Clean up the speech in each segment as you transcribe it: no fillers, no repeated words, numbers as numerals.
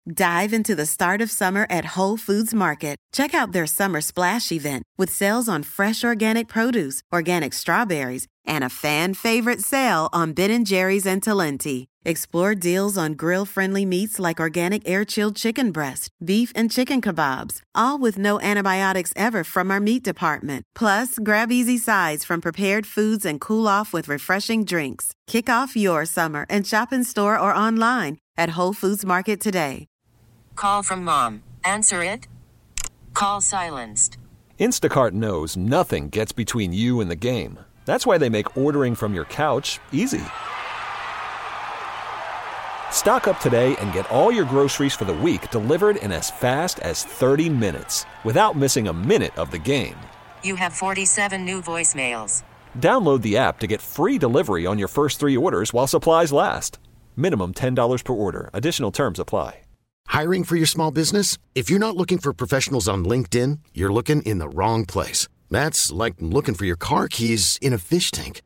Dive into the start of summer at Whole Foods Market. Check out their Summer Splash event with sales on fresh organic produce, organic strawberries, and a fan-favorite sale on Ben & Jerry's and Talenti. Explore deals on grill-friendly meats like organic air-chilled chicken breast, beef and chicken kebabs, all with no antibiotics ever from our meat department. Plus, grab easy sides from prepared foods and cool off with refreshing drinks. Kick off your summer and shop in store or online at Whole Foods Market today. Call from mom. Answer it. Call silenced. Instacart knows nothing gets between you and the game. That's why they make ordering from your couch easy. Stock up today and get all your groceries for the week delivered in as fast as 30 minutes without missing a minute of the game. You have 47 new voicemails. Download the app to get free delivery on your first 3 orders while supplies last. Minimum $10 per order. Additional terms apply. Hiring for your small business? If you're not looking for professionals on LinkedIn, you're looking in the wrong place. That's like looking for your car keys in a fish tank.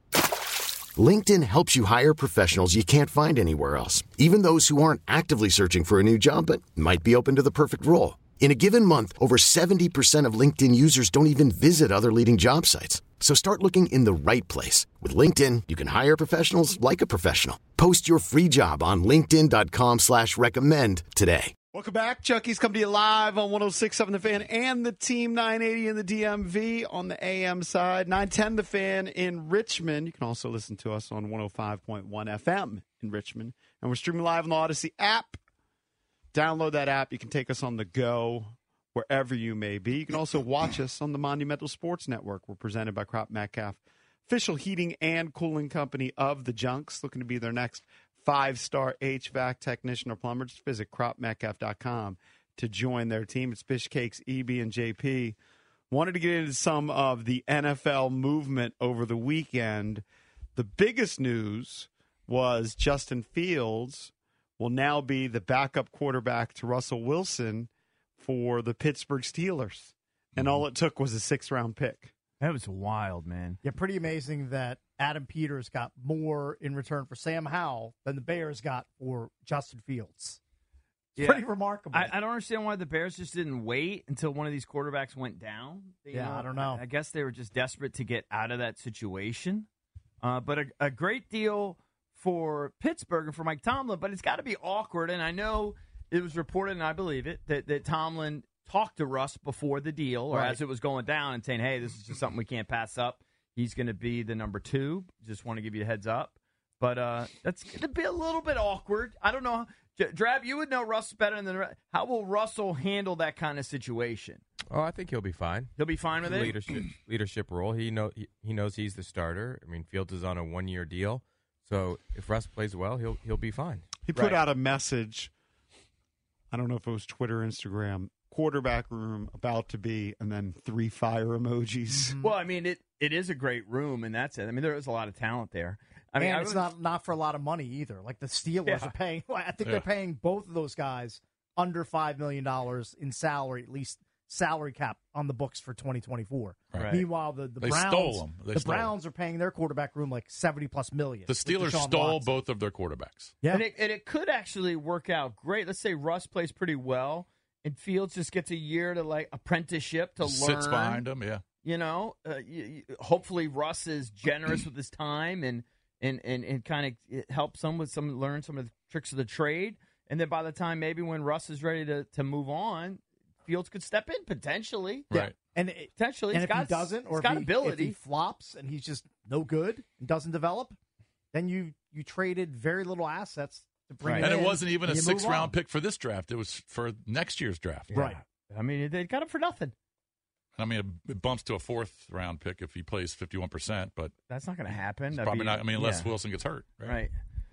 LinkedIn helps you hire professionals you can't find anywhere else, even those who aren't actively searching for a new job but might be open to the perfect role. In a given month, over 70% of LinkedIn users don't even visit other leading job sites. So start looking in the right place. With LinkedIn, you can hire professionals like a professional. Post your free job on linkedin.com/recommend today. Welcome back. Chucky's coming to you live on 106.7 The Fan and the Team 980 in the DMV on the AM side. 910 The Fan in Richmond. You can also listen to us on 105.1 FM in Richmond. And we're streaming live on the Odyssey app. Download that app. You can take us on the go wherever you may be. You can also watch us on the Monumental Sports Network. We're presented by Crop Metcalf, official heating and cooling company of the Junks. Looking to be their next 5-star HVAC technician or plumber. Just visit cropmetcalf.com to join their team. It's Fish Cakes, EB, and JP. Wanted to get into some of the NFL movement over the weekend. The biggest news was Justin Fields will now be the backup quarterback to Russell Wilson for the Pittsburgh Steelers. And all it took was a 6th-round pick. That was wild, man. Yeah, pretty amazing that Adam Peters got more in return for Sam Howell than the Bears got for Justin Fields. It's pretty remarkable. I don't understand why the Bears just didn't wait until one of these quarterbacks went down. I don't know. I guess they were just desperate to get out of that situation. But a great deal for Pittsburgh and for Mike Tomlin, but it's got to be awkward. And I know it was reported, and I believe it, that Tomlin talked to Russ before the deal or as it was going down and saying, hey, this is just something we can't pass up. He's going to be the number 2. Just want to give you a heads up. But that's going to be a little bit awkward. I don't know. Drab, you would know Russ better than how will Russell handle that kind of situation? Oh, I think he'll be fine. He'll be fine with it? Leadership role. He knows he's the starter. I mean, Fields is on a 1-year deal. So if Russ plays well, he'll be fine. He put out a message. I don't know if it was Twitter, Instagram. Quarterback room about to be, and then 3 fire emojis. Well, I mean, it is a great room, and that's it. I mean, there is a lot of talent there. I mean, it's not for a lot of money either. Like the Steelers are paying. I think they're paying both of those guys under $5 million in salary, at least salary cap on the books for 2024. Right. Meanwhile, the Browns are paying their quarterback room like $70+ million. The Steelers stole both of their quarterbacks. Yeah, and it could actually work out great. Let's say Russ plays pretty well. And Fields just gets a year to like apprenticeship to learn. Sits behind him, yeah. You know, hopefully Russ is generous with his time and kind of helps him with learn some of the tricks of the trade. And then by the time maybe when Russ is ready to move on, Fields could step in potentially. Right. And potentially, and if he doesn't, or if he flops and he's just no good and doesn't develop, then you traded very little assets. And it wasn't even a 6th-round pick for this draft. It was for next year's draft. Yeah. Right. I mean, they got him for nothing. I mean, it bumps to a 4th-round pick if he plays 51%, but that's not going to happen. Probably not. I mean, unless Wilson gets hurt. Right.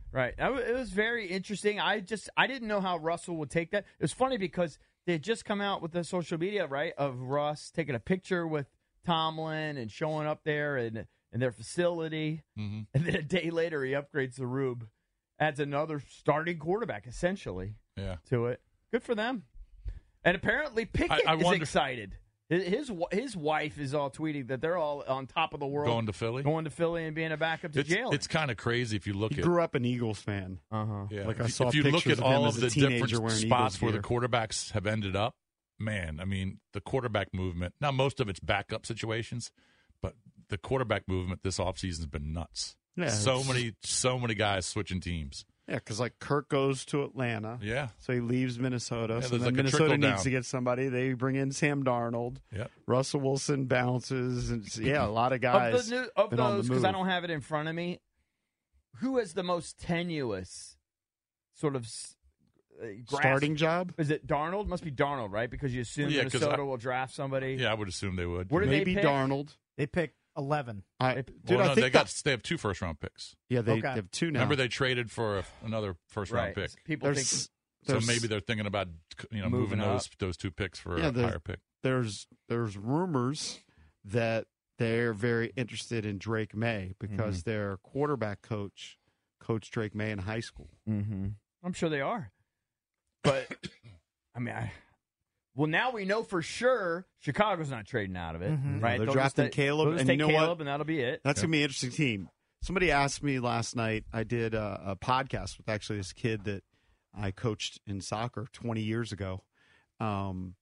It was very interesting. I didn't know how Russell would take that. It was funny because they had just come out with the social media, right, of Russ taking a picture with Tomlin and showing up there in their facility. Mm-hmm. And then a day later, he upgrades the Rube. Adds another starting quarterback, essentially, to it. Good for them. And apparently Pickett is excited. His wife is all tweeting that they're all on top of the world. Going to Philly and being a backup to Jalen. It's kind of crazy if you look he at. grew up an Eagles fan. Yeah. Like I saw if you look pictures at of him all as of a the teenager different wearing spots Eagles where the gear. quarterbacks have ended up, man, I mean, the quarterback movement. Now, most of it's backup situations, but the quarterback movement this offseason has been nuts. Yeah, so many guys switching teams. Yeah, because like Kirk goes to Atlanta. Yeah. So he leaves Minnesota. Yeah, so there's then like a Minnesota trickle needs down. to get somebody. They bring in Sam Darnold. Yep. Russell Wilson bounces. And a lot of guys. Of been on the those, because I move. don't have it in front of me, who has the most tenuous sort of Starting job? Is it Darnold? Must be Darnold, right? Because you assume Well, yeah, 'cause Minnesota will draft somebody. Yeah, I would assume they would. What do Maybe they pick? Darnold. They pick 11. I Well, think they have 2 first-round picks. Yeah, they Okay. have 2 now. Remember, they traded for another first-round Right. pick. People think There's- So there's- maybe they're thinking about moving Moving up. those 2 picks for Yeah, a higher pick. there's rumors that they're very interested in Drake May because their quarterback coach coached Drake May in high school. Mm-hmm. I'm sure they are. But, I mean, well, now we know for sure Chicago's not trading out of it, right? They're They'll drafting just Caleb, they'll just and take you know what? Caleb, and that'll be it. That's going to be an interesting team. Somebody asked me last night, I did a podcast with actually this kid that I coached in soccer 20 years ago. And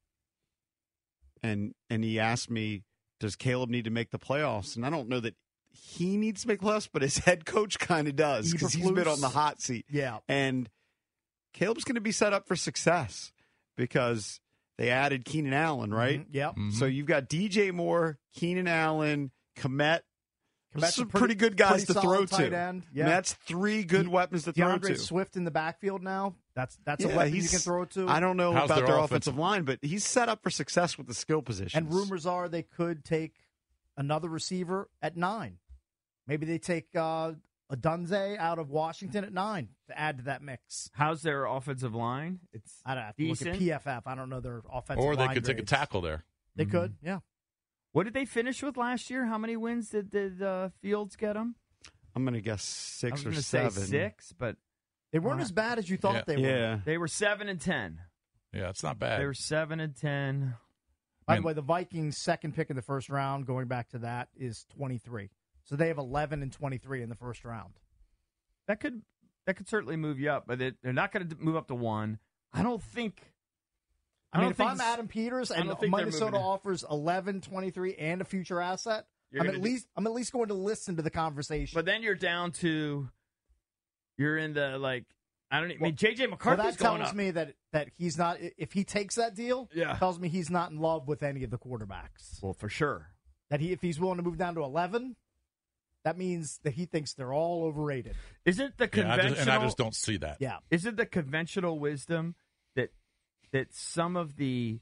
he asked me, does Caleb need to make the playoffs? And I don't know that he needs to make playoffs, but his head coach kind of does because he's been on the hot seat. Yeah. And Caleb's going to be set up for success because they added Keenan Allen, right? Yep. So you've got DJ Moore, Keenan Allen, Komet. Komet's Some a pretty good guys to pretty throw solid to. tight end. Yeah. I mean, that's 3 good weapons to throw DeAndre to. Swift in the backfield now. That's Yeah, a weapon you he's- can throw to. I don't know How's about their their offensive- offensive line, but he's set up for success with the skill positions. And rumors are they could take another receiver at 9. Maybe they take a Dunze out of Washington at 9 to add to that mix. How's their offensive line? It's I'd have to decent. look at PFF. I don't know their offensive Or they line could take a grades. tackle there. They could, yeah. What did they finish with last year? How many wins did Fields get them? I'm going to guess I 6 was or going to 7. say 6, but They weren't as bad as you thought Yeah. they were. Yeah. they were 7-10. Yeah, it's not bad. They were 7-10. By Man. the way, the Vikings' second pick in the first round, going back to that, is 23. So they have 11 and 23 in the first round. That could certainly move you up, but they're not going to move up to 1. I don't think. I mean, don't if think I'm Adam Peters I and don't think they're Minnesota moving it. offers 11, 23, and a future asset, You're I'm gonna at least going to listen to the conversation. But then you're down to, you're in the I mean, J.J. Well, McCarthy's that going tells up. me that he's not. If he takes that deal, Yeah. tells me he's not in love with any of the quarterbacks. Well, for sure. That if he's willing to move down to 11, that means that he thinks they're all overrated. Is it the Yeah, conventional? I just don't see that. Yeah. Is it the conventional wisdom that some of the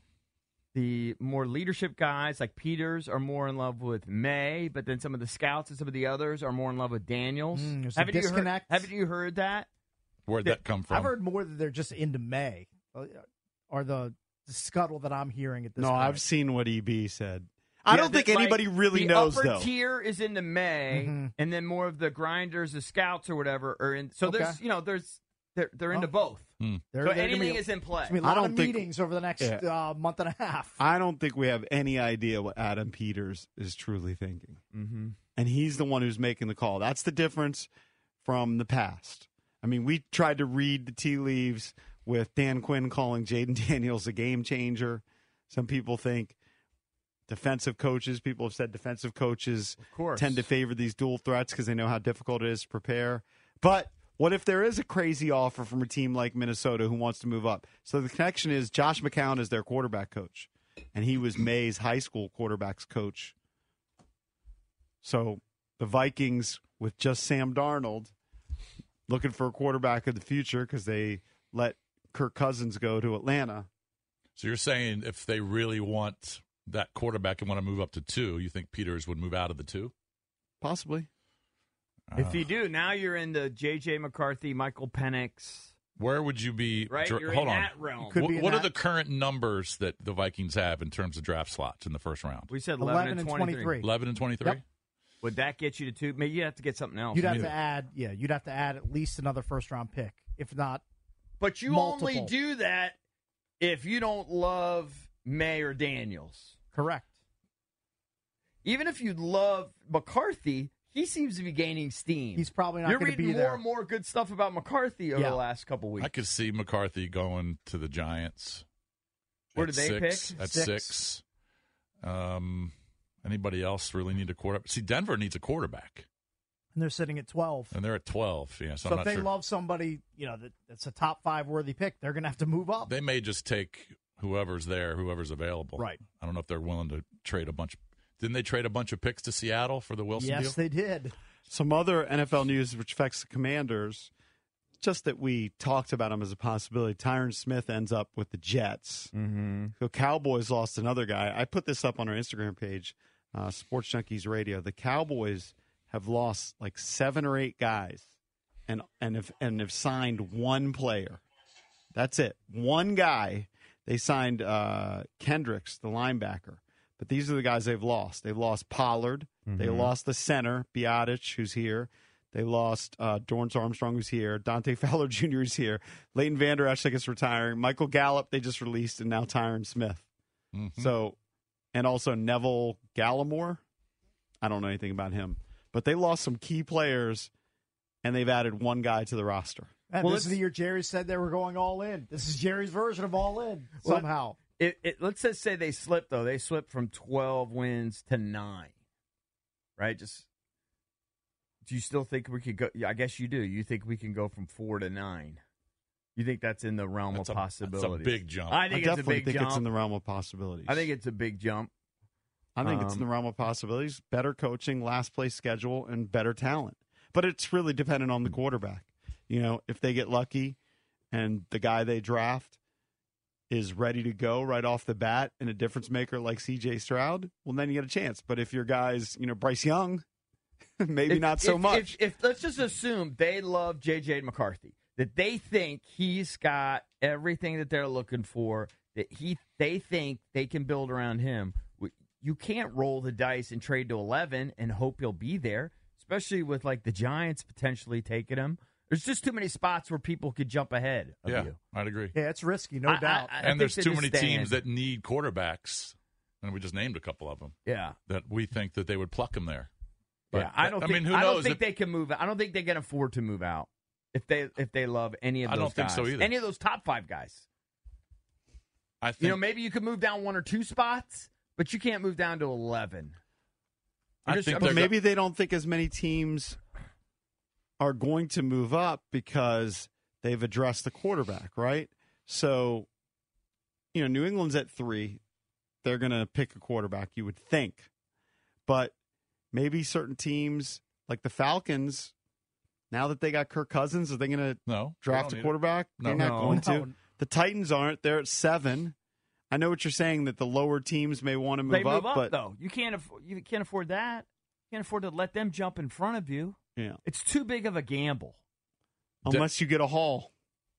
more leadership guys like Peters are more in love with May, but then some of the scouts and some of the others are more in love with Daniels? There's a disconnect. Haven't you heard that? Where'd that come from? I've heard more that they're just into May, or the scuttle that I'm hearing at this No, point. I've seen what EB said. I don't think anybody really the knows, upper though. tier is into May, Mhm. and then more of the grinders, the scouts or whatever are in. So there's they're into both. There- So there are gonna anything be- is in play. There's gonna be a I lot don't of think- meetings over the next month and a half. I don't think we have any idea what Adam Peters is truly thinking. Mm-hmm. And he's the one who's making the call. That's the difference from the past. I mean, we tried to read the tea leaves with Dan Quinn calling Jaden Daniels a game changer. Some people think defensive coaches, people have said defensive coaches course. tend to favor these dual threats because they know how difficult it is to prepare. But what if there is a crazy offer from a team like Minnesota who wants to move up? So the connection is Josh McCown is their quarterback coach, and he was May's high school quarterbacks coach. So the Vikings, with just Sam Darnold, looking for a quarterback of the future because they let Kirk Cousins go to Atlanta. So you're saying if they really want that quarterback and want to move up to 2, you think Peters would move out of the 2? Possibly. If you do, now you're in the J.J. McCarthy, Michael Penix. Where would you be? Right? You're hold in on. that realm. What are the current numbers that the Vikings have in terms of draft slots in the first round? We said 11 and 23. 11 and 23? Yep. Would that get you to 2? Maybe you have to get something else. You'd have to add, you'd have to add at least another first round pick, if not. But you multiple. only do that if you don't love May or Daniels. Correct. Even if you love McCarthy, he seems to be gaining steam. He's probably not You're going to be reading there. more and more good stuff about McCarthy over the last couple weeks. I could see McCarthy going to the Giants. Where did they pick? At 6. Anybody else really need a quarterback? See, Denver needs a quarterback. And they're sitting at 12. And they're at 12. Yeah, so So I'm if not they sure. love somebody, that's a top 5 worthy pick, they're going to have to move up. They may just take whoever's there, whoever's available. Right. I don't know if they're willing to trade a bunch. Didn't they trade a bunch of picks to Seattle for the Wilson deal? Yes, they did. Some other NFL news which affects the Commanders, just that we talked about him as a possibility. Tyron Smith ends up with the Jets. Mm-hmm. The Cowboys lost another guy. I put this up on our Instagram page, Sports Junkies Radio. The Cowboys have lost like 7 or 8 guys and have signed one player. That's it. One guy. They signed Kendricks, the linebacker. But these are the guys they've lost. They've lost Pollard. Mm-hmm. They lost the center, Biotic, who's here. They lost Dorrance Armstrong, who's here. Dante Fowler Jr. is here. Leighton Vander Esch, I guess, retiring. Michael Gallup, they just released, and now Tyron Smith. Mm-hmm. So, and also Neville Gallimore. I don't know anything about him. But they lost some key players, and they've added one guy to the roster. And this is the year Jerry said they were going all in. This is Jerry's version of all in, somehow. Let's just say they slipped, though. They slipped from 12 wins to 9. Right? Do you still think we could go? I guess you do. You think we can go from 4 to 9? You think that's in the realm of possibilities? That's a big jump. I definitely think it's in the realm of possibilities. I think it's a big jump. I think it's in the realm of possibilities. Better coaching, last place schedule, and better talent. But it's really dependent on the quarterback. If they get lucky and the guy they draft is ready to go right off the bat and a difference maker like C.J. Stroud, well, then you get a chance. But if your guy's, Bryce Young, maybe not so much. If let's just assume they love J.J. McCarthy, that they think he's got everything that they're looking for, that they think they can build around him. You can't roll the dice and trade to 11 and hope he'll be there, especially with like the Giants potentially taking him. There's just too many spots where people could jump ahead of you. I'd agree. Yeah, it's risky, no doubt. And there's too many teams that need quarterbacks, and we just named a couple of them. Yeah, that we think that they would pluck him there. But I don't think they can move. I don't think they can afford to move out if they love any of those guys. I don't think so either. Any of those top 5 guys. I think maybe you could move down 1 or 2 spots, but you can't move down to 11. But maybe they don't think as many teams are going to move up because they've addressed the quarterback, right? So, New England's at 3. They're going to pick a quarterback, you would think. But maybe certain teams, like the Falcons, now that they got Kirk Cousins, are they going to draft a quarterback? No. They're not going to. The Titans aren't. They're at 7. I know what you're saying, that the lower teams may want to move up, but though you can't afford that. You can't afford to let them jump in front of you. Yeah, it's too big of a gamble. Unless you get a haul,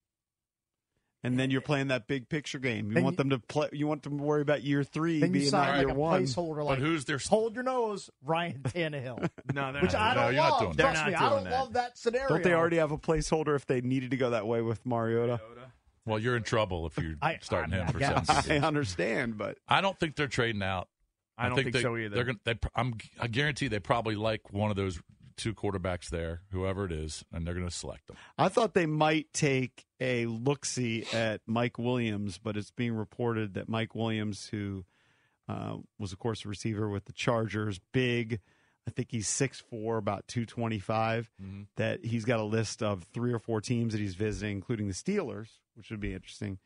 and then you're playing that big picture game. You want them to play. You want them to worry about year 3 then being not year 1. Placeholder, but who's their hold your nose, Ryan Tannehill? No, they're which not. I don't you're love. not doing that. Trust me, I don't love that scenario. Don't they already have a placeholder if they needed to go that way with Mariota? Well, you're in trouble if you're starting him for 7 I understand, but I don't think they're trading out. I don't think so either. I guarantee they probably like one of those 2 quarterbacks there, whoever it is, and they're going to select them. I thought they might take a look-see at Mike Williams, but it's being reported that Mike Williams, who was, of course, a receiver with the Chargers, big, I think he's 6'4", about 225, that he's got a list of 3 or 4 teams that he's visiting, including the Steelers, which would be interesting,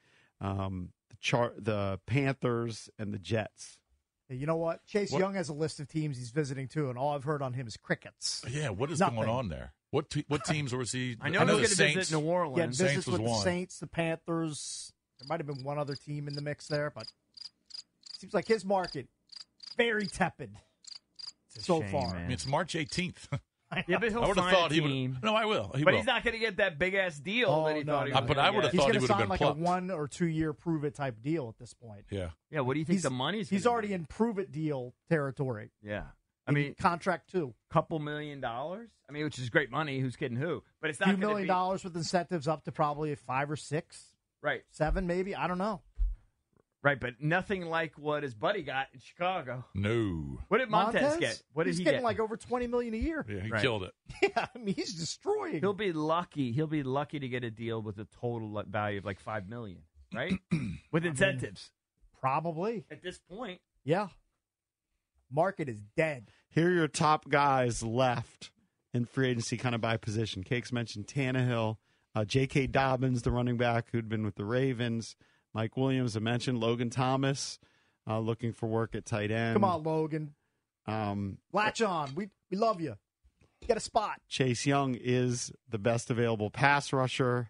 the Panthers, and the Jets. You know what? Chase Young has a list of teams he's visiting, too, and all I've heard on him is crickets. Yeah, what is going on there? What teams was he? I know he's going to visit New Orleans. Yeah, visits Saints was with one. The Saints, the Panthers. There might have been one other team in the mix there, but it seems like his market, very tepid so far. I mean, it's March 18th. Yeah, but he'll find a team. No, I will. But he's not going to get that big-ass deal that he thought he was But I would have thought he would have been like plucked. a 1 or 2 year prove-it type deal at this point. Yeah. Yeah, what do you think the money's He's already in prove-it deal territory. Yeah. I mean, contract 2. Couple $1 million? I mean, which is great money. Who's kidding who? But it's not $2 million with incentives up to probably 5 or 6. Right. 7 maybe. I don't know. Right, but nothing like what his buddy got in Chicago. No. What did Montez get? What did he's he getting get? like over $20 million a year. Yeah, he killed it. Yeah, I mean, he's destroying. He'll be lucky. He'll be lucky to get a deal with a total value of like $5 million, right? With incentives. Probably. At this point. Yeah. Market is dead. Here are your top guys left in free agency kind of by position. Cakes mentioned Tannehill, J.K. Dobbins, the running back who'd been with the Ravens, Mike Williams, I mentioned, Logan Thomas looking for work at tight end. Come on, Logan. Latch on. We love you. Get a spot. Chase Young is the best available pass rusher.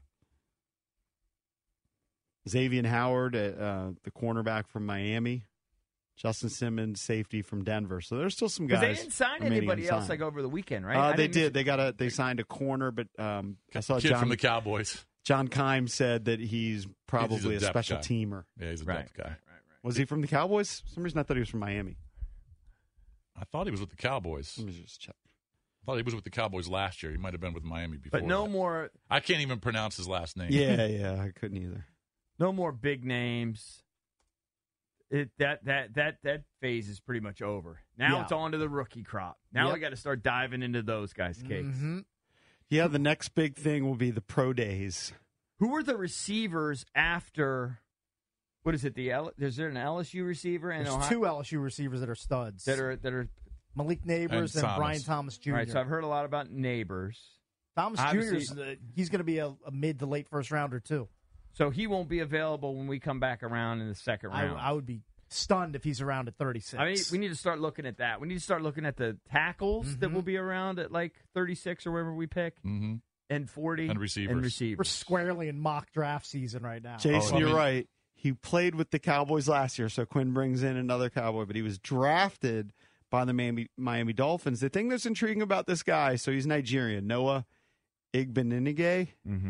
Xavier Howard, the cornerback from Miami. Justin Simmons, safety from Denver. So there's still some guys. Because they didn't sign anybody else like over the weekend, right? They did. They signed a corner, but I saw Kid from the Cowboys. John Keim said that he's probably a special guy. teamer. Yeah, he's a depth guy. Right. Was he from the Cowboys? For some reason I thought he was from Miami. I thought he was with the Cowboys. Let me just check. I thought he was with the Cowboys last year. He might have been with Miami before. But no that. more. I can't even pronounce his last name. Yeah, I couldn't either. No more big names. That phase is pretty much over. Now it's on to the rookie crop. Now we got to start diving into those guys' cakes. Mm-hmm. Yeah, the next big thing will be the pro days. Who are the receivers after? What is it? Is there an LSU receiver and There's two LSU receivers that are studs. that are Malik Neighbors and Brian Thomas Jr. All right, so I've heard a lot about Neighbors. Thomas Jr. He's going to be a mid to late first rounder too. So he won't be available when we come back around in the second round. I would be stunned if he's around at 36. I mean, we need to start looking at that. We need to start looking at the tackles that will be around at like 36 or wherever we pick, and 40 and receivers. We're squarely in mock draft season right now. Jason, you're right. He played with the Cowboys last year, so Quinn brings in another Cowboy, but he was drafted by the Miami Dolphins. The thing that's intriguing about this guy, so he's Nigerian, Noah Igbenegbe.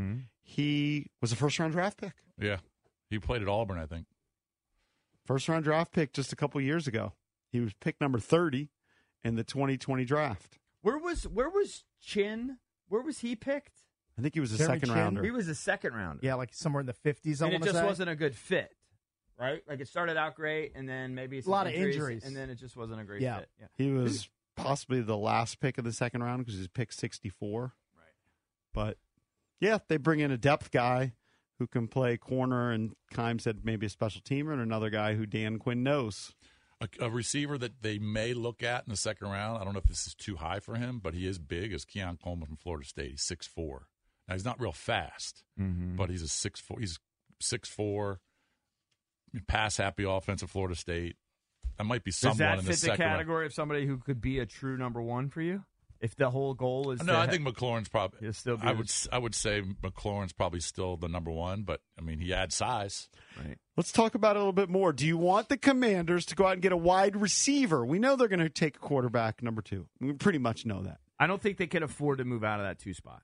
He was a first-round draft pick. Yeah. He played at Auburn, I think. First-round draft pick just a couple years ago. He was pick number 30 in the 2020 draft. Where was Chin? Where was he picked? I think he was a Jeremy second-rounder. He was a second-rounder. Yeah, like somewhere in the 50s, I and want it to just say. wasn't a good fit, right? Like it started out great, and then maybe some a lot of injuries. and then it just wasn't a great fit. Yeah. He was possibly the last pick of the second round because he was pick 64. Right. But, yeah, they bring in a depth guy who can play corner, and Keim said maybe a special teamer, and another guy who Dan Quinn knows. A receiver that they may look at in the second round, I don't know if this is too high for him, but he is big, is Keon Coleman from Florida State. He's 6'4". Now, he's not real fast, but he's 6'4", pass-happy offensive Florida State. That might be someone in the second round. Does that fit the category of somebody who could be a true number one for you? If the whole goal is I think McLaurin's probably still. I would say McLaurin's probably still the number one, but I mean he adds size. Right. Let's talk about it a little bit more. Do you want the Commanders to go out and get a wide receiver? We know they're going to take a quarterback number 2. We pretty much know that. I don't think they can afford to move out of that 2 spot.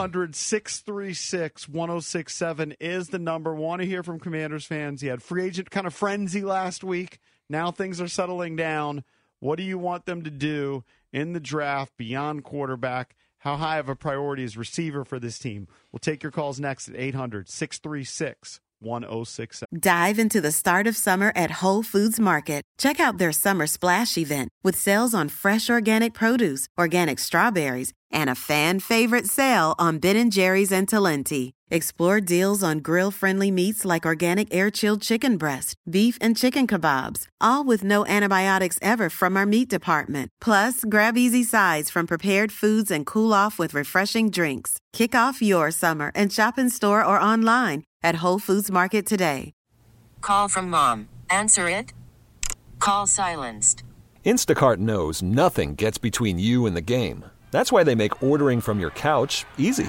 800-636-1067 is the number. Want to hear from Commanders fans? He had free agent kind of frenzy last week. Now things are settling down. What do you want them to do in the draft beyond quarterback? How high of a priority is receiver for this team? We'll take your calls next at 800-636-1067. Dive into the start of summer at Whole Foods Market. Check out their Summer Splash event with sales on fresh organic produce, organic strawberries, and a fan-favorite sale on Ben & Jerry's and Talenti. Explore deals on grill-friendly meats like organic air-chilled chicken breast, beef and chicken kebabs, all with no antibiotics ever from our meat department. Plus, grab easy sides from prepared foods and cool off with refreshing drinks. Kick off your summer and shop in store or online at Whole Foods Market today. Call from mom. Answer it. Call silenced. Instacart knows nothing gets between you and the game. That's why they make ordering from your couch easy.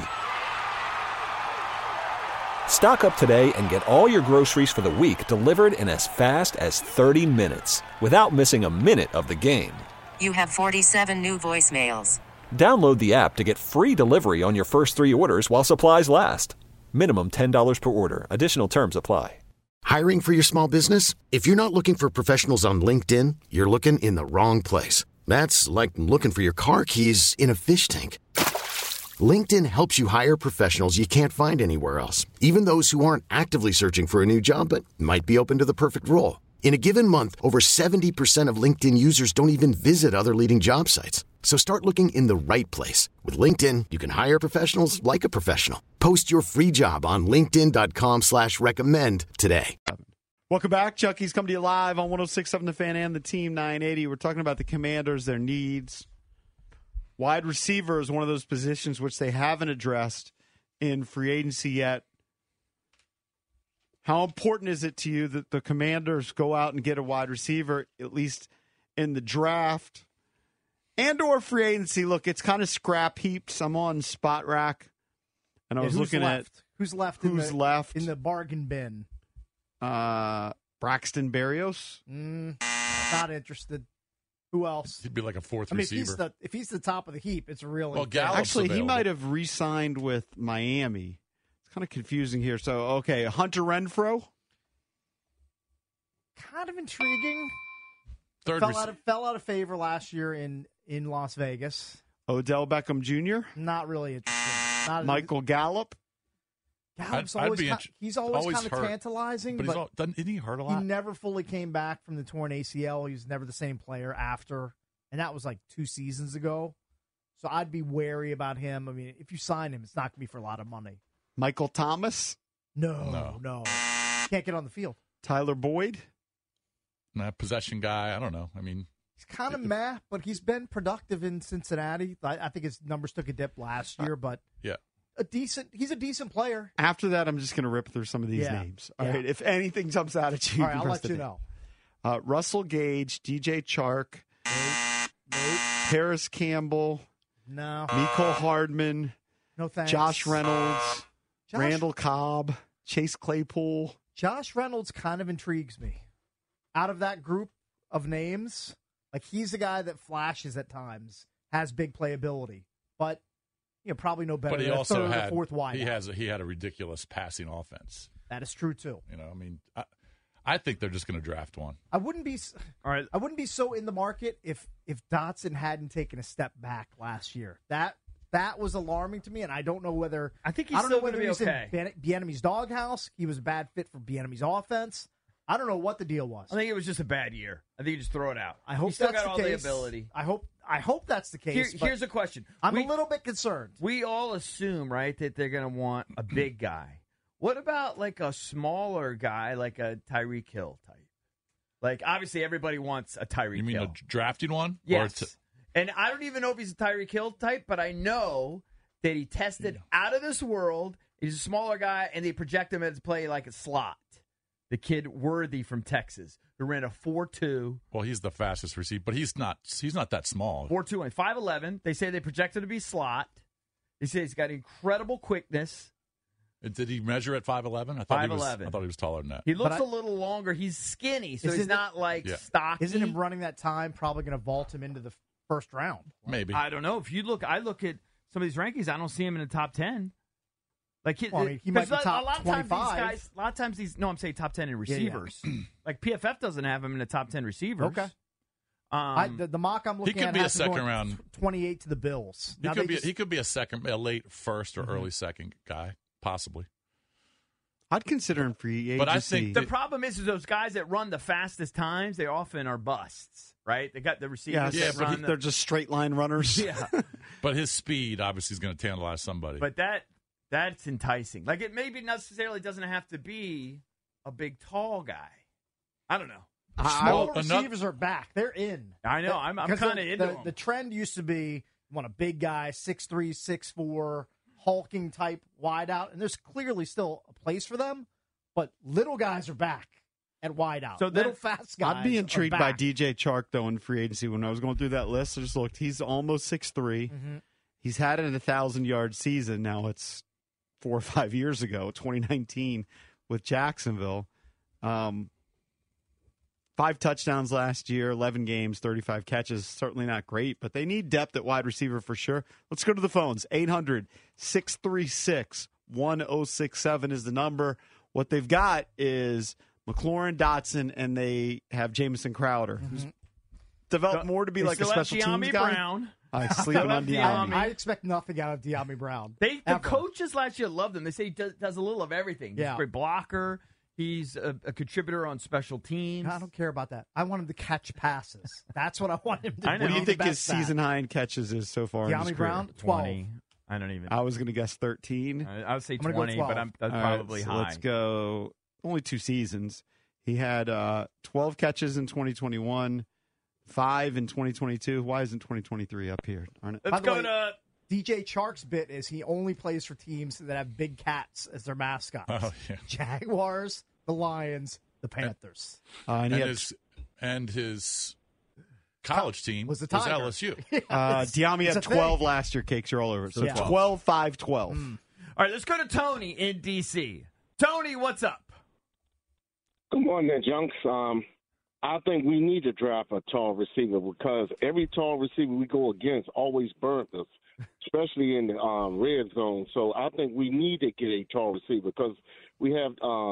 Stock up today and get all your groceries for the week delivered in as fast as 30 minutes without missing a minute of the game. You have 47 new voicemails. Download the app to get free delivery on your first 3 orders while supplies last. Minimum $10 per order. Additional terms apply. Hiring for your small business? If you're not looking for professionals on LinkedIn, you're looking in the wrong place. That's like looking for your car keys in a fish tank. LinkedIn helps you hire professionals you can't find anywhere else, even those who aren't actively searching for a new job but might be open to the perfect role. In a given month, over 70% of LinkedIn users don't even visit other leading job sites. So start looking in the right place. With LinkedIn, you can hire professionals like a professional. Post your free job on linkedin.com/recommend today. Welcome back. Chucky's coming to you live on 106.7 The Fan and the Team 980. We're talking about the Commanders, their needs. Wide receiver is one of those positions which they haven't addressed in free agency yet. How important is it to you that the Commanders go out and get a wide receiver, at least in the draft and or free agency? Look, it's kind of scrap heaps. I'm on Spot Rack, and I was looking at who's left in the bargain bin. Braxton Berrios. Not interested. Who else? He'd be like a fourth receiver. If he's the top of the heap, it's really Actually, he might have re-signed with Miami. It's kind of confusing here. So, okay, Hunter Renfrow. Kind of intriguing. Fell out of favor last year in Las Vegas. Odell Beckham Jr. Not really interested. Michael Gallup. Gallup's always kind of tantalizing, but isn't he hurt a lot? He never fully came back from the torn ACL. He was never the same player after, and that was like 2 seasons ago. So I'd be wary about him. I mean, if you sign him, it's not going to be for a lot of money. Michael Thomas? No. Can't get on the field. Tyler Boyd? Possession guy. I don't know. I mean, he's kind of meh, but he's been productive in Cincinnati. I think his numbers took a dip last year, but yeah. He's a decent player. After that, I'm just going to rip through some of these names. All right, if anything jumps out at you, all right, I'll let you know. Russell Gage, DJ Chark, Paris Campbell, no, Mecole Hardman, no thanks. Josh Reynolds, Randall Cobb, Chase Claypool. Josh Reynolds kind of intrigues me. Out of that group of names, like he's the guy that flashes at times, has big playability, but probably no better. But he than also a third had or fourth wide. He had a ridiculous passing offense. That is true too. I mean, I think they're just going to draft one. I wouldn't be so in the market if Dotson hadn't taken a step back last year. That was alarming to me, and I don't know whether he's still going to be okay. In Bieniemy's doghouse. He was a bad fit for Bieniemy's offense. I don't know what the deal was. I think it was just a bad year. I think you just throw it out. I hope He's still that's got all the case. the ability. I hope that's the case. Here's a question. I'm a little bit concerned. We all assume, right, that they're going to want a big guy. What about like a smaller guy, like a Tyreek Hill type? Like, obviously, everybody wants a Tyreek Hill. You mean a drafting one? Yes. And I don't even know if he's a Tyreek Hill type, but I know that he tested out of this world. He's a smaller guy, and they project him as play like a slot. The kid Worthy from Texas, who ran a 4.2. Well, he's the fastest receiver, but he's not that small. 4.2 and 5'11". They say they project him to be slot. They say he's got incredible quickness. Did he measure at 5'11"? I thought he was taller than that. He looks a little longer. He's skinny, so he's not like stocky. Isn't him running that time probably going to vault him into the first round? Maybe. I don't know. If you look, I look at some of these rankings. I don't see him in the top 10. Like he might be top 25. A lot of times I'm saying top 10 in receivers. Yeah. Like PFF doesn't have him in the top 10 receivers. Okay. The mock I'm looking at, he could be a second round 28 to the Bills. He could be a late first or early second guy, possibly. I'd consider him free agency. But I think the problem is those guys that run the fastest times, they often are busts, right? They got the receivers. They're just straight line runners. Yeah. But his speed obviously is going to tantalize somebody. But that's enticing. Like, it maybe necessarily doesn't have to be a big, tall guy. I don't know. Small receivers are back. They're in. I know. I'm kind of into them. The trend used to be you want a big guy, 6'3", 6'4", hulking type wideout, and there's clearly still a place for them, but little guys are back at wideout. So little fast guys. I'd be intrigued by DJ Chark, though, in free agency. When I was going through that list, I just looked. He's almost 6'3". Mm-hmm. He's had it in a 1,000-yard season. Now it's 4 or 5 years ago, 2019, with Jacksonville. 5 touchdowns last year, 11 games, 35 catches. Certainly not great, but they need depth at wide receiver for sure. Let's go to the phones. 800-636-1067 is the number. What they've got is McLaurin, Dotson, and they have Jamison Crowder. Mm-hmm. develop more to be like a special teams guy? Brown. Sleeping on De'Ami. I expect nothing out of De'Ami Brown. The coaches last year loved him. They say he does a little of everything. He's a great blocker. He's a contributor on special teams. I don't care about that. I want him to catch passes. That's what I want him to do. What do you think his season high in catches is so far? De'Ami Brown, 12. 20. I don't even. I was going to guess 13. I would say 20, but that's probably so high. Let's go. Only 2 seasons. He had 12 catches in 2021, 5 in 2022. Why isn't 2023 up here? Let's go to DJ Chark's bit is he only plays for teams that have big cats as their mascots. Oh, yeah. Jaguars, the Lions, the Panthers. And his college team was LSU. De'Ami had 12 last year. Cakes are all over. So 12, 5, 12. All right, let's go to Tony in D.C. Tony, what's up? Good morning, Junks. I think we need to draft a tall receiver because every tall receiver we go against always burns us, especially in the red zone. So I think we need to get a tall receiver because we have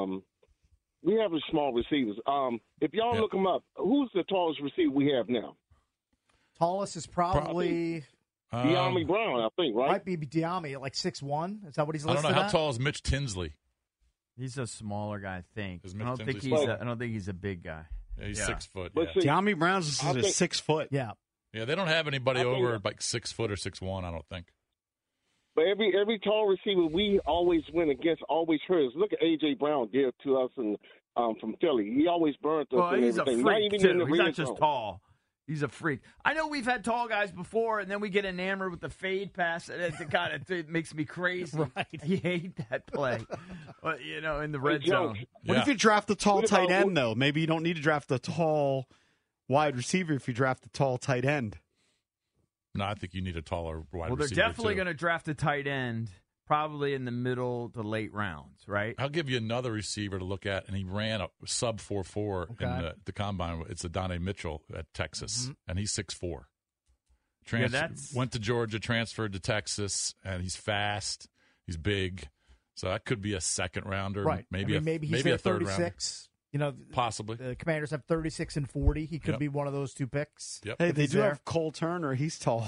small receivers. If y'all look them up, who's the tallest receiver we have now? Tallest is probably De'Ami Brown, I think, right? Might be De'Ami at like 6'1". Is that what he's listed I don't know. at? How tall is Mitch Tinsley? He's a smaller guy, I think. I don't think he's a big guy. Yeah, he's 6 foot. But Yeah. see, De'Ami Brown's 6 foot. Yeah. Yeah, they don't have anybody over like 6 foot or 6'1", I don't think. But every tall receiver we always win against always hurts. Look at A.J. Brown did to us from Philly. He always burnt us. Well, he's everything. a Not freak, even too. in the He's red not just zone. tall. He's a freak. I know we've had tall guys before, and then we get enamored with the fade pass. And it makes me crazy. Right. I hate that play. But, in the red zone. What if you draft the tall tight end, though? Maybe you don't need to draft the tall wide receiver if you draft the tall tight end. No, I think you need a taller wide receiver. Well, they're definitely going to draft a tight end probably in the middle to late rounds, right? I'll give you another receiver to look at, and he ran a sub 4.4 in the combine. It's Adonai Mitchell at Texas, and he's 6'4". Went to Georgia, transferred to Texas, and he's fast. He's big. So that could be a second rounder, right? Maybe he's a third 36. rounder. Possibly. The Commanders have 36 and 40. He could be one of those 2 picks. Yep. Hey, they do have Cole Turner. He's tall.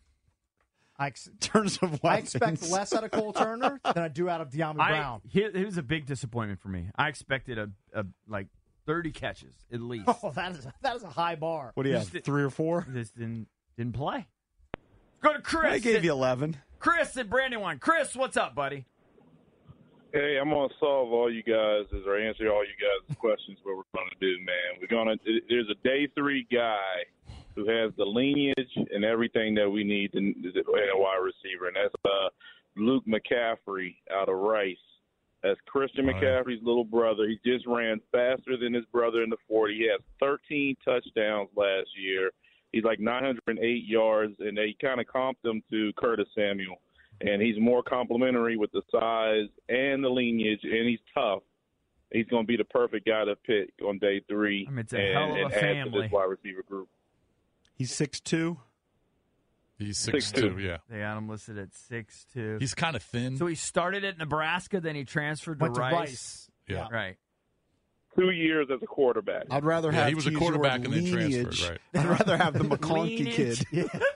In terms of weapons. I expect less out of Cole Turner than I do out of De'Ami Brown. It was a big disappointment for me. I expected a 30 catches at least. Oh, that is a high bar. What do you have, 3 or 4? Just didn't play. Go to Chris. I gave you 11. Chris at Brandywine. Chris, what's up, buddy? Hey, I'm going to solve all you guys' or answer all you guys' questions. What we're going to do, man. There's a day 3 guy who has the lineage and everything that we need in a wide receiver, and that's Luke McCaffrey out of Rice. That's Christian McCaffrey's little brother. He just ran faster than his brother in the 40. He has 13 touchdowns last year. He's like 908 yards, and they kind of comped him to Curtis Samuel. And he's more complimentary with the size and the lineage, and he's tough. He's going to be the perfect guy to pick on day 3. It's a hell of a family. Add to this wide receiver group. He's 6'2". He's 6'2", yeah. They got him listed at 6'2". He's kind of thin. So he started at Nebraska, then he transferred to Rice. Yeah. Right. 2 years as a quarterback. I'd rather have he was a quarterback and then transferred, right? I'd rather have the McConkey kid.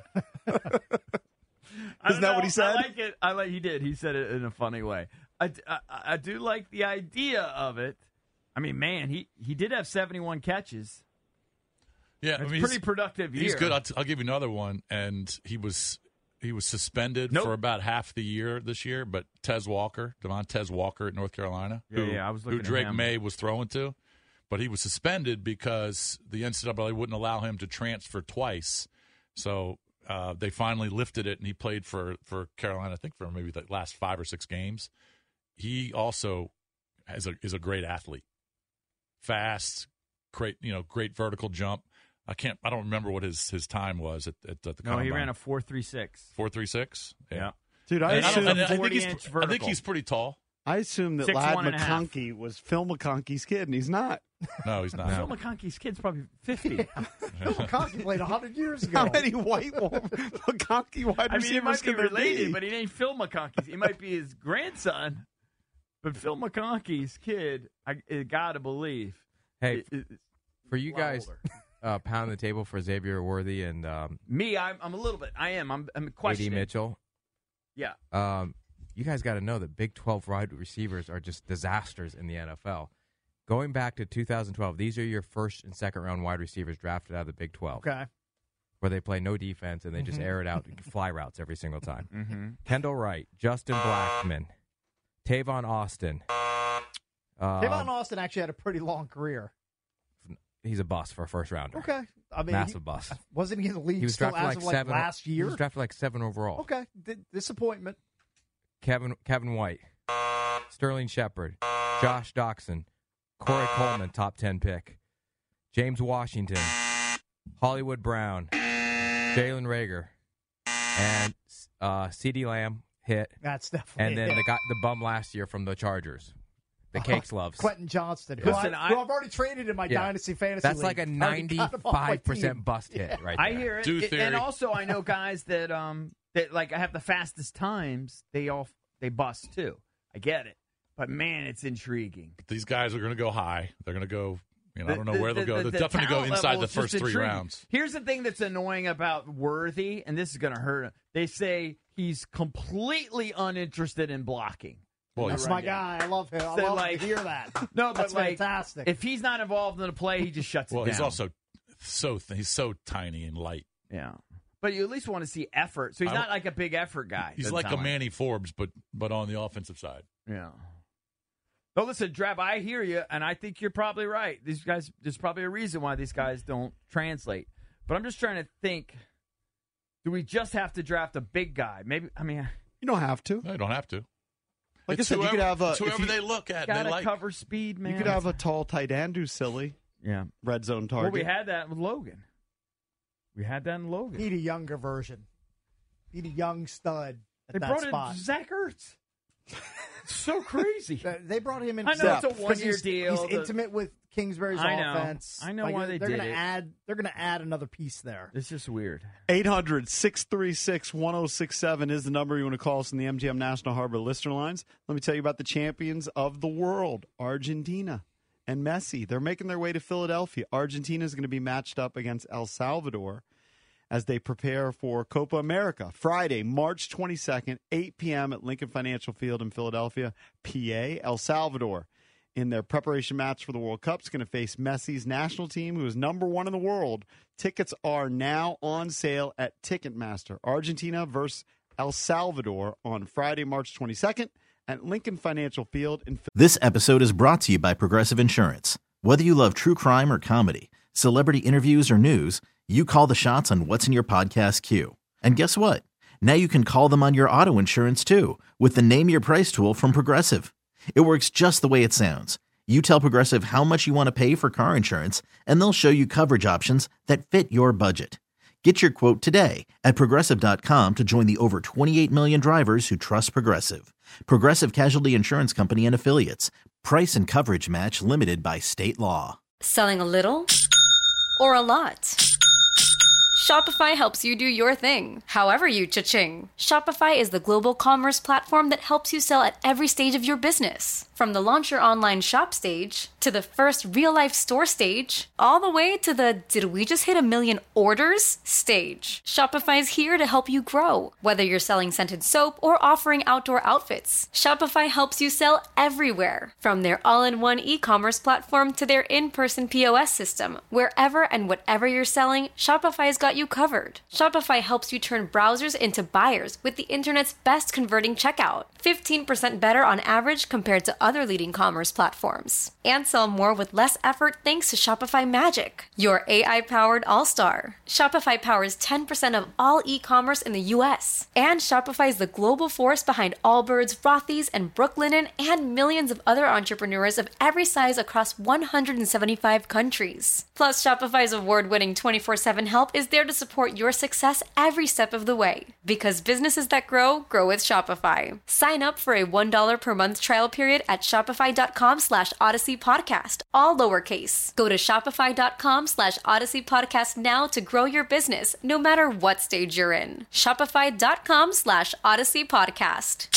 Isn't that what he said? I like it. He did. He said it in a funny way. I do like the idea of it. I mean, man, he did have 71 catches. Yeah, it's pretty productive year. He's good. I'll give you another one. And he was suspended for about half the year this year. But Tez Walker at North Carolina, I was looking who Drake at him. May was throwing to, but he was suspended because the NCAA wouldn't allow him to transfer twice. So they finally lifted it, and he played for Carolina. I think for maybe the last 5 or 6 games. He also is a great athlete, fast, great vertical jump. I don't remember what his time was at the combine. No, he ran a 4.36. 4.36? Yeah. Dude, I think he's pretty tall. I assume that Ladd McConkey was Phil McConkey's kid, and he's not. No, he's not. Phil McConkey's kid's probably 50. Phil McConkey played 100 years ago. How many white McConkey wide receivers he might be can there related, but he ain't Phil McConkey's. He might be his grandson. But Phil McConkey's kid, I got to believe. Hey, for you guys, pounding the table for Xavier Worthy and me. I'm a little bit. I am. I'm questioning. A.D. Mitchell. Yeah. You guys got to know that Big 12 wide receivers are just disasters in the NFL. Going back to 2012, these are your first and second round wide receivers drafted out of the Big 12. Okay. Where they play no defense and they just air it out, fly routes every single time. Mm-hmm. Kendall Wright, Justin Blackmon, Tavon Austin. Tavon Austin actually had a pretty long career. He's a bust for a first rounder. Okay. I mean, massive bust. Wasn't he in the league he was still drafted as of seven, last year? He was drafted like 7 overall. Okay. Disappointment. Kevin White, Sterling Shepard, Josh Doxson, Corey Coleman, top 10 pick, James Washington, Hollywood Brown, Jalen Reagor, and CeeDee Lamb hit. That's definitely and then the bum last year from the Chargers. The Cakes loves. Quentin Johnston, who I've already traded in my Dynasty Fantasy That's League. like a 95% bust hit right there. I hear it. And also, I know guys that like have the fastest times. They bust too. I get it, but man, it's intriguing. These guys are going to go high. They're going to go. I don't know where they'll go. They're definitely going to go inside the first 3 rounds. Here's the thing that's annoying about Worthy, and this is going to hurt him. They say he's completely uninterested in blocking. Well, that's my guy. I love him. I love to hear that. No, that's but fantastic. If he's not involved in the play, he just shuts it down. Well, he's also he's so tiny and light. Yeah. But you at least want to see effort. So he's not like a big effort guy. He's like a Manny Forbes, but on the offensive side. Yeah. But listen, Drab, I hear you, and I think you're probably right. These guys, there's probably a reason why these guys don't translate. But I'm just trying to think, do we just have to draft a big guy? Maybe, I mean. You don't have to. No, you don't have to. Like I said, you could have whoever they look at. Got to like cover speed, man. You could have a tall tight end who's silly. Yeah. Red zone target. Well, we had that with Logan. Need a younger version. Need a young stud at they that brought spot. in Zach Ertz. It's so crazy. They brought him in. I know it's a one-year deal. He's intimate with Kingsbury's offense. I know why they did it. They're going to add another piece there. It's just weird. 800-636-1067 is the number you want to call us in the MGM National Harbor listener lines. Let me tell you about the champions of the world, Argentina and Messi. They're making their way to Philadelphia. Argentina is going to be matched up against El Salvador as they prepare for Copa America. Friday, March 22nd, 8 p.m. at Lincoln Financial Field in Philadelphia, PA. El Salvador, in their preparation match for the World Cup, is going to face Messi's national team, who is number 1 in the world. Tickets are now on sale at Ticketmaster. Argentina versus El Salvador on Friday, March 22nd at Lincoln Financial Field in Philadelphia. This episode is brought to you by Progressive Insurance. Whether you love true crime or comedy, celebrity interviews or news, you call the shots on what's in your podcast queue. And guess what? Now you can call them on your auto insurance too with the Name Your Price tool from Progressive. It works just the way it sounds. You tell Progressive how much you want to pay for car insurance, and they'll show you coverage options that fit your budget. Get your quote today at Progressive.com to join the over 28 million drivers who trust Progressive. Progressive Casualty Insurance Company and Affiliates. Price and coverage match limited by state law. Selling a little or a lot? Shopify helps you do your thing, however you cha-ching. Shopify is the global commerce platform that helps you sell at every stage of your business. From the launch your online shop stage, to the first real-life store stage, all the way to the did we just hit 1 million orders stage. Shopify's here to help you grow. Whether you're selling scented soap or offering outdoor outfits, Shopify helps you sell everywhere. From their all-in-one e-commerce platform to their in-person POS system, wherever and whatever you're selling, Shopify's got you covered. Shopify helps you turn browsers into buyers with the internet's best converting checkout. 15% better on average compared to other leading commerce platforms. And sell more with less effort thanks to Shopify Magic, your AI-powered all-star. Shopify powers 10% of all e-commerce in the U.S. And Shopify is the global force behind Allbirds, Rothy's, and Brooklinen, and millions of other entrepreneurs of every size across 175 countries. Plus, Shopify's award-winning 24/7 help is there to support your success every step of the way. Because businesses that grow, grow with Shopify. Sign up for a $1 per month trial period at shopify.com/Odyssey Podcast, all lowercase. Go to shopify.com/Odyssey Podcast now to grow your business, no matter what stage you're in. Shopify.com/Odyssey Podcast.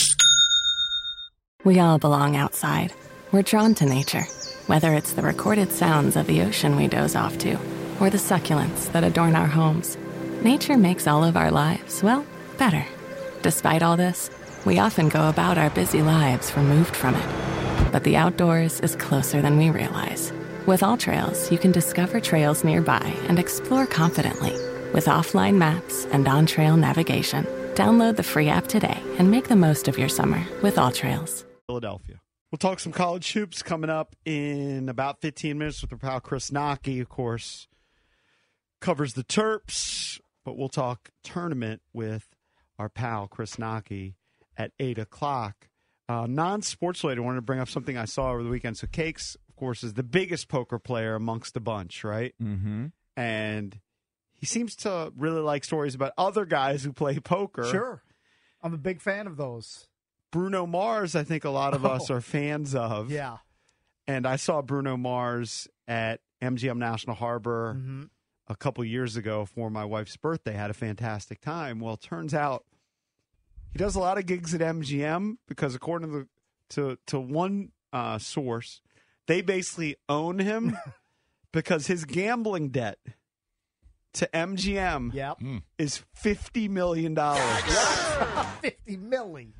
We all belong outside. We're drawn to nature, whether it's the recorded sounds of the ocean we doze off to, or the succulents that adorn our homes. Nature makes all of our lives, well, better. Despite all this, we often go about our busy lives removed from it. But the outdoors is closer than we realize. With AllTrails, you can discover trails nearby and explore confidently. With offline maps and on-trail navigation, download the free app today and make the most of your summer with AllTrails. Philadelphia. We'll talk some college hoops coming up in about 15 minutes with our pal Chris Naki, of course, covers the Terps, but we'll talk tournament with our pal Chris Naki at 8 o'clock. Non-sports related, I wanted to bring up something I saw over the weekend. So Cakes, of course, is the biggest poker player amongst the bunch, right? Mm-hmm. And he seems to really like stories about other guys who play poker. Sure. I'm a big fan of those. Bruno Mars, I think a lot of us are fans of. Yeah. And I saw Bruno Mars at MGM National Harbor a couple years ago for my wife's birthday. Had a fantastic time. Well, it turns out he does a lot of gigs at MGM because according to one source, they basically own him because his gambling debt to MGM is $50 million. $50 million.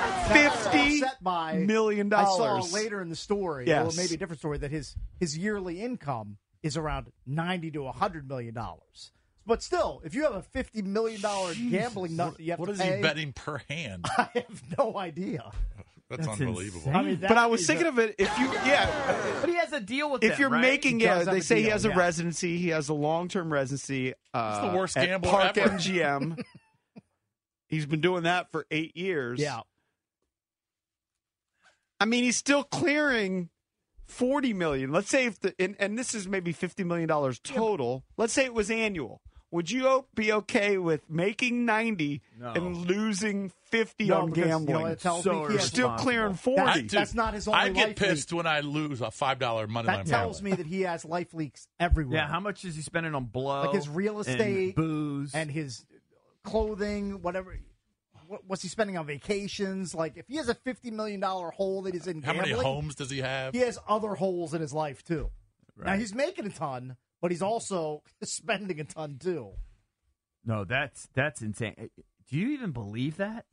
$50 million. I saw later in the story, yes, or maybe a different story, that his yearly income is around $90 to $100 million. But still, if you have a $50 million gambling nut that you have to pay. What is he betting per hand? I have no idea. That's unbelievable. I mean, but I was thinking of it. If you, but he has a deal with. If them, you're right? making, they say he has a residency. He has a long-term residency. He's the worst at gambler Park ever. MGM. He's been doing that for 8 years. Yeah. I mean, he's still clearing $40 million. Let's say if and this is maybe $50 million total. Let's say it was annual. Would you be okay with making 90 and losing 50 on gambling? You know, it tells me you're still clearing 40. That's not his only I get life pissed leak. when I lose a $5 money line. That tells me that he has life leaks everywhere. Yeah, how much is he spending on blow? Like his real estate, and booze, and his clothing, whatever. What's he spending on vacations? Like, if he has a $50 million hole that he's in How gambling, many homes does he have? he has other holes in his life, too. Right. Now, he's making a ton, but he's also spending a ton, too. No, that's insane. Do you even believe that?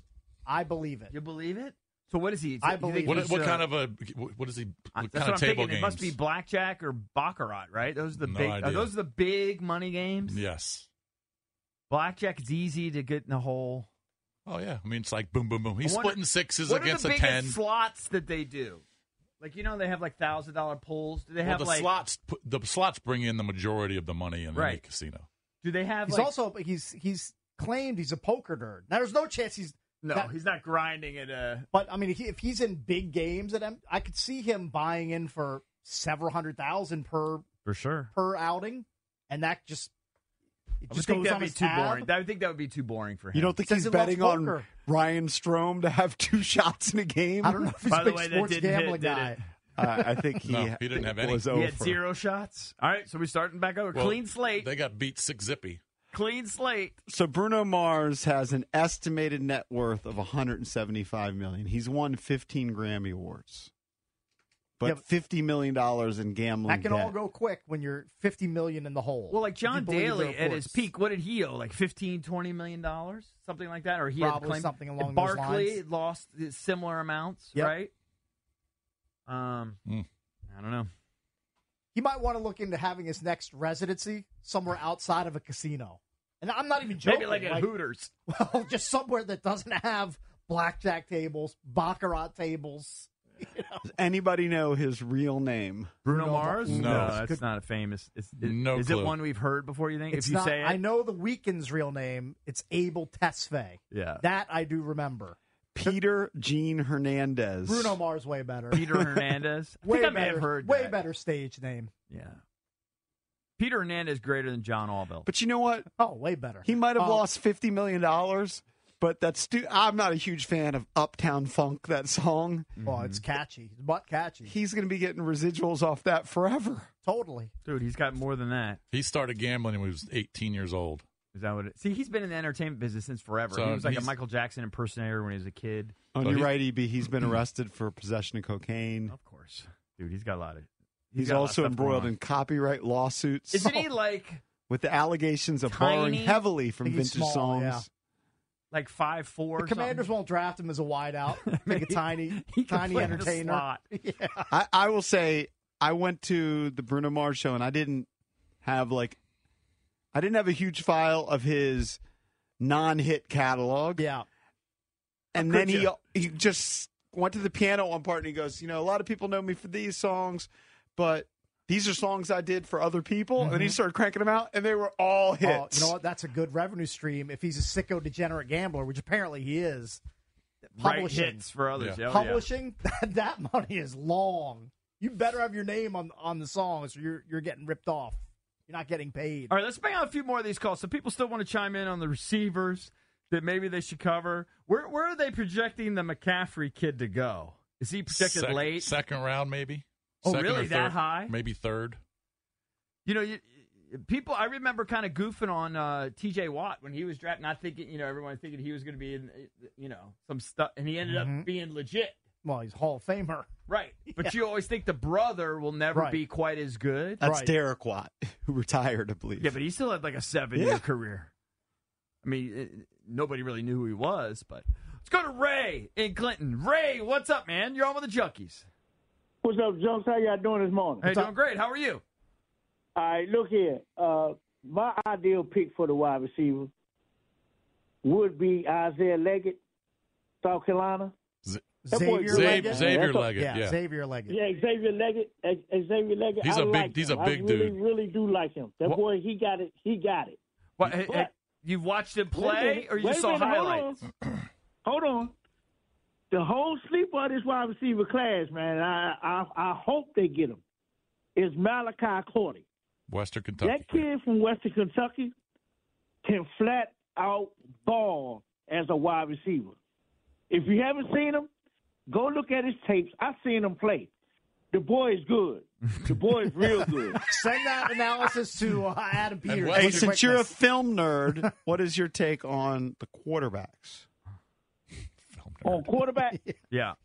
I believe it. You believe it? So what is he? I believe What kind of a? What is he? What kind of table games? It must be blackjack or baccarat, right? Those are the No big. idea. Those are the big money games. Yes. Blackjack is easy to get in the hole. Oh yeah, I mean it's like boom, boom, boom. He's wonder- splitting sixes what against are the a 10. biggest slots that they do? Like, you know, they have like $1,000 pulls. Do they have the like slots? The slots bring in the majority of the money in the casino. Do they have? He's like, also he's claimed he's a poker nerd. Now, there's no chance he's he's not grinding at a. But I mean, if he's in big games, I could see him buying in for several $100,000 for sure per outing, and that just I would think that'd be too boring. I would think that would be too boring for him. You don't think he's betting on Ryan Strome to have 2 shots in a game? I don't know if he's By a the big way, that sports didn't hit, gambling did guy. it? I think he didn't have any. was He had over. 0 shots. All right, so we're starting back over. Well, Clean slate. They got beat 6-zippy. Clean slate. So Bruno Mars has an estimated net worth of $175 million. He's won 15 Grammy Awards, but $50 million in gambling. That can debt. all go quick when you're $50 million in the hole. Well, like John If you believe Daly their at his reports. peak, what did he owe? Like $15-20 million, something like that, or he Probably had claimed something along and those Barkley lines. lost similar amounts, Yep. right? I don't know. He might want to look into having his next residency somewhere outside of a casino. And I'm not even joking. Maybe like at Hooters. Well, just somewhere that doesn't have blackjack tables, baccarat tables. You know? Does anybody know his real name? Bruno Mars? No. That's not a famous. No is clue. it one we've heard before? You think? It's if you not, say it, I know the Weeknd's real name. It's Abel Tesfaye. Yeah. That I do remember. Peter Gene Hernandez. Bruno Mars way better. Peter Hernandez. I way think I better, may have heard way that. better stage name. Yeah. Peter Hernandez greater than John Allbill. But you know what? Oh, way better. He might have lost $50 million, but that's I'm not a huge fan of Uptown Funk, that song. Well, it's catchy. It's butt catchy. He's going to be getting residuals off that forever. Totally. Dude, he's got more than that. He started gambling when he was 18 years old. Is that what it? See, he's been in the entertainment business since forever. So he was like a he's- Michael Jackson impersonator when he was a kid. On So your he's- right, EB, he's been arrested for possession of cocaine. Of course. Dude, he's got a lot of He's also embroiled in copyright lawsuits. Isn't he like with the allegations of tiny? borrowing heavily from vintage small, songs? yeah. Like 5'4"? The Commanders won't draft him as a wideout. Make a tiny entertainer. Yeah. I will say I went to the Bruno Mars show and I didn't have a huge file of his non-hit catalog. Yeah. And then he just went to the piano one part and he goes, a lot of people know me for these songs, but these are songs I did for other people. Mm-hmm. And then he started cranking them out, and they were all hits. You know what? That's a good revenue stream if he's a sicko, degenerate gambler, which apparently he is. Publishing hits for others. Yeah. Publishing, that money is long. You better have your name on the songs, or you're getting ripped off. You're not getting paid. All right, let's bang out a few more of these calls. So people still want to chime in on the receivers that maybe they should cover. Where are they projecting the McCaffrey kid to go? Is he projected late? Second round, maybe. Oh, second really? or third, That high? Maybe third. People, I remember kind of goofing on T.J. Watt when he was drafted, not thinking, everyone thinking he was going to be in, some stuff, and he ended up being legit. Well, he's Hall of Famer. Right. But you always think the brother will never be quite as good. That's Derek Watt, who retired, I believe. Yeah, but he still had like a 7-year career. I mean, nobody really knew who he was, but let's go to Ray in Clinton. Ray, what's up, man? You're on with the Junkies. What's up, Junks? How y'all doing this morning? Hey, doing great. How are you? All right, look here. My ideal pick for the wide receiver would be Isaiah Leggett, South Carolina. Xavier Leggett. Xavier Leggett, yeah. Xavier Leggett. Yeah, Xavier Leggett. Xavier Leggett. He's a big I dude. really do like him. That boy, he got it. He got it. What, you've watched him play, or you just saw highlights? Hold on. The whole sleeper of this wide receiver class, man, I hope they get him, is Malachi Cordy. Western Kentucky. That kid from Western Kentucky can flat out ball as a wide receiver. If you haven't seen him, go look at his tapes. I've seen him play. The boy is good. The boy is real good. Send that analysis to Adam Peters. Hey, since you're a film nerd, what is your take on the quarterbacks? On quarterback? Yeah.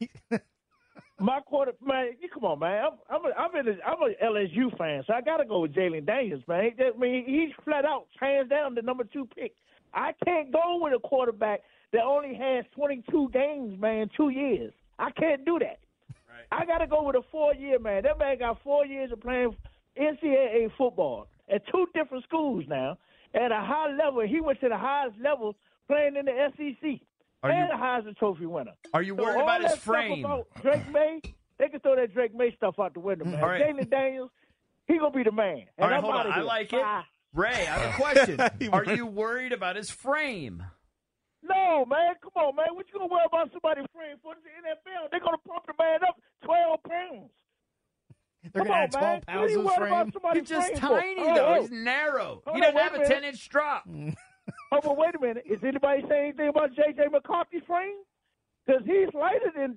My quarterback, man, come on, man. I'm an LSU fan, so I got to go with Jalen Daniels, man. I mean, he's flat out, hands down, the number 2 pick. I can't go with a quarterback that only has 22 games, man, 2 years. I can't do that. Right. I got to go with a 4-year, man. That man got 4 years of playing NCAA football at 2 different schools now at a high level. He went to the highest level playing in the SEC. And a Heisman Trophy winner. Are you worried about his frame? About Drake May, they can throw that Drake May stuff out the window, man. Right. Jalen Daniels, he going to be the man. And All right, I'm hold on. outta I here. like it. Ray, I have a question. Are you worried about his frame? No, man. Come on, man. What you going to worry about somebody's frame for? The NFL, they're going to pump the man up 12 pounds. They're going to add 12 pounds to his frame? He's just tiny, though. He's narrow. He doesn't have a 10-inch drop. Oh, but wait a minute. Is anybody saying anything about J.J. McCarthy's frame? Because he's lighter than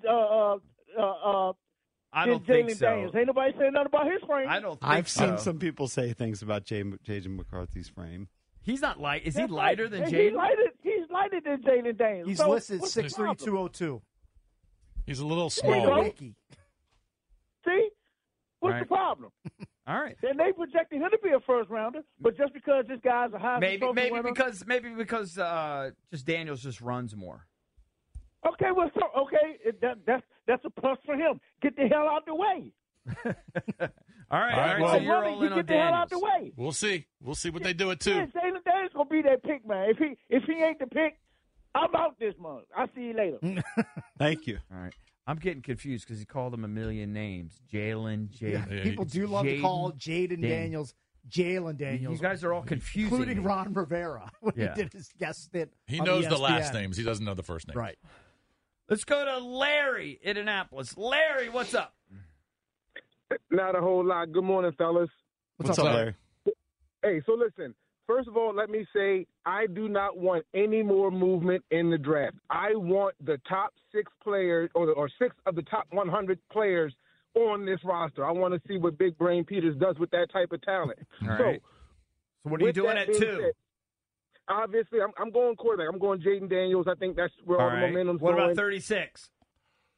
I don't think Jalen so. Daniels. Ain't nobody saying nothing about his frame. I don't think I've so. seen some people say things about J.J. McCarthy's frame. He's not light. Is he That's lighter right. than And Jalen? He's lighter than Jalen Daniels. He's So listed what's the 6'3", problem? 202. He's a little There you small. go. See? What's Right. the problem? All right. And they projected him to be a first rounder, but just because this guy's a Heisman Trophy winner. because just Daniels just runs more. Okay, well, that's a plus for him. Get the hell out the way. All right. well, So you're all in get on the hell out Daniels. the way. We'll see. We'll see what they do at 2. Yeah, Jalen Daniels gonna be that pick, man. If he ain't the pick, I'm out this month. I'll see you later. Thank you. All right. I'm getting confused because he called him a million names. Jalen, Jaden. People do love to call Jaden Daniels Jalen Daniels. You guys are all confusing including me. Ron Rivera when Yeah. he did his guest stint. He on knows the ESPN. last names. He doesn't know the first names. Right. Let's go to Larry in Annapolis. Larry, what's up? Not a whole lot. Good morning, fellas. What's up, Larry? Hey, so listen. First of all, let me say I do not want any more movement in the draft. I want the top 6 players or 6 of the top 100 players on this roster. I want to see what Big Brain Peters does with that type of talent. All right. So what are you with doing that at being 2? said, obviously, I'm going quarterback. I'm going Jaden Daniels. I think that's where all the momentum's What going. about 36?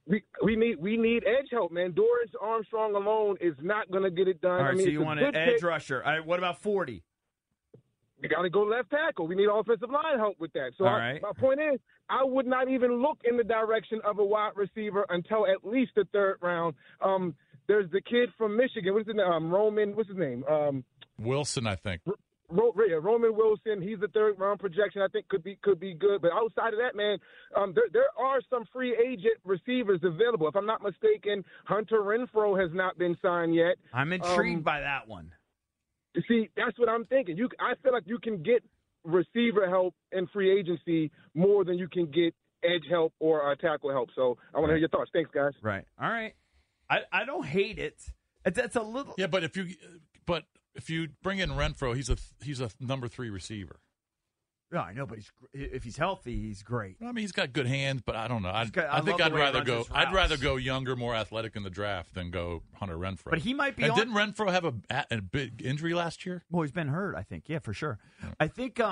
We need edge help, man. Dorrance Armstrong alone is not going to get it done. All right, so you want an edge pick. rusher. All right, what about 40? You got to go left tackle. We need offensive line help with that. So my point is, I would not even look in the direction of a wide receiver until at least the third round. There's the kid from Michigan. What's his name? Roman. What's his name? Wilson, I think. Roman Wilson. He's the third round projection. I think could be good. But outside of that, man, there are some free agent receivers available. If I'm not mistaken, Hunter Renfrow has not been signed yet. I'm intrigued by that one. You see, that's what I'm thinking. I feel like you can get receiver help in free agency more than you can get edge help or tackle help. So I want to hear your thoughts. Thanks, guys. Right. All right. I don't hate it. That's a little. Yeah, but if you bring in Renfrow, he's a number 3 receiver. No, I know, but if he's healthy, he's great. I mean, he's got good hands, but I don't know. I think I'd rather go younger, more athletic in the draft than go Hunter Renfrow. But he might be. And didn't Renfrow have a big injury last year? Well, he's been hurt, I think. Yeah, for sure. I think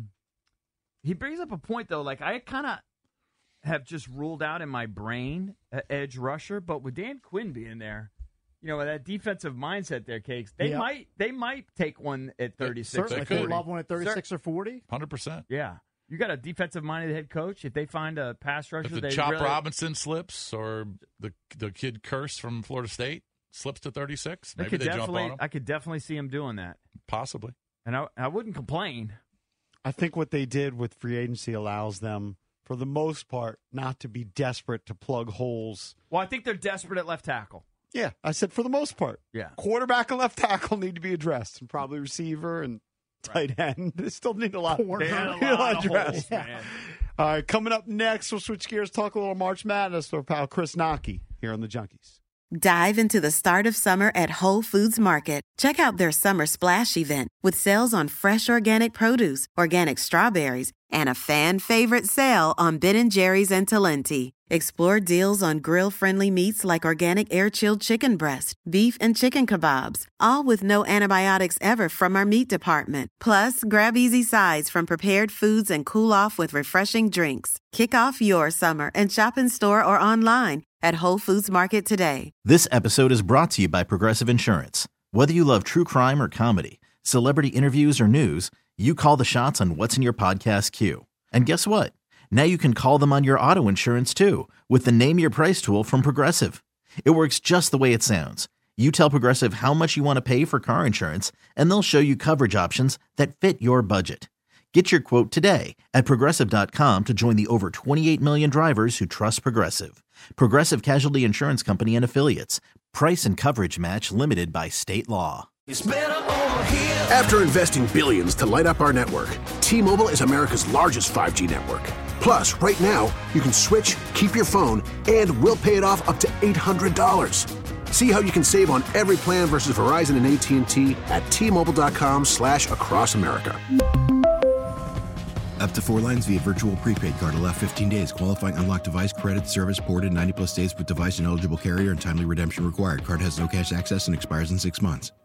he brings up a point though. Like I kind of have just ruled out in my brain an edge rusher, but with Dan Quinn being there. You know, with that defensive mindset there, Cakes, they might take one at 36. Certainly, they love one at 36 or 40. 100%. Yeah. You got a defensive-minded head coach. If they find a pass rusher, if the Chop Robinson slips or the kid Curse from Florida State slips to 36, maybe they jump on him. I could definitely see him doing that. Possibly. And I wouldn't complain. I think what they did with free agency allows them, for the most part, not to be desperate to plug holes. Well, I think they're desperate at left tackle. Yeah, I said for the most part. Yeah. Quarterback and left tackle need to be addressed, and probably receiver and tight end. They still need a lot of addressed. Yeah. All right, coming up next, we'll switch gears, talk a little March Madness with our pal Chris Nockey here on the Junkies. Dive into the start of summer at Whole Foods Market. Check out their Summer Splash event with sales on fresh organic produce, organic strawberries, and a fan-favorite sale on Ben & Jerry's and Talenti. Explore deals on grill-friendly meats like organic air-chilled chicken breast, beef and chicken kebabs, all with no antibiotics ever from our meat department. Plus, grab easy sides from prepared foods and cool off with refreshing drinks. Kick off your summer and shop in store or online at Whole Foods Market today. This episode is brought to you by Progressive Insurance. Whether you love true crime or comedy, celebrity interviews or news, you call the shots on what's in your podcast queue. And guess what? Now you can call them on your auto insurance too with the Name Your Price tool from Progressive. It works just the way it sounds. You tell Progressive how much you want to pay for car insurance, and they'll show you coverage options that fit your budget. Get your quote today at Progressive.com to join the over 28 million drivers who trust Progressive. Progressive Casualty Insurance Company and Affiliates. Price and coverage match limited by state law. After investing billions to light up our network, T-Mobile is America's largest 5G network. Plus, right now, you can switch, keep your phone, and we'll pay it off up to $800. See how you can save on every plan versus Verizon and AT&T at T-Mobile.com/across America. Up to 4 lines via virtual prepaid card. Allow 15 days. Qualifying unlocked device credit service ported 90+ days with device and eligible carrier and timely redemption required. Card has no cash access and expires in 6 months.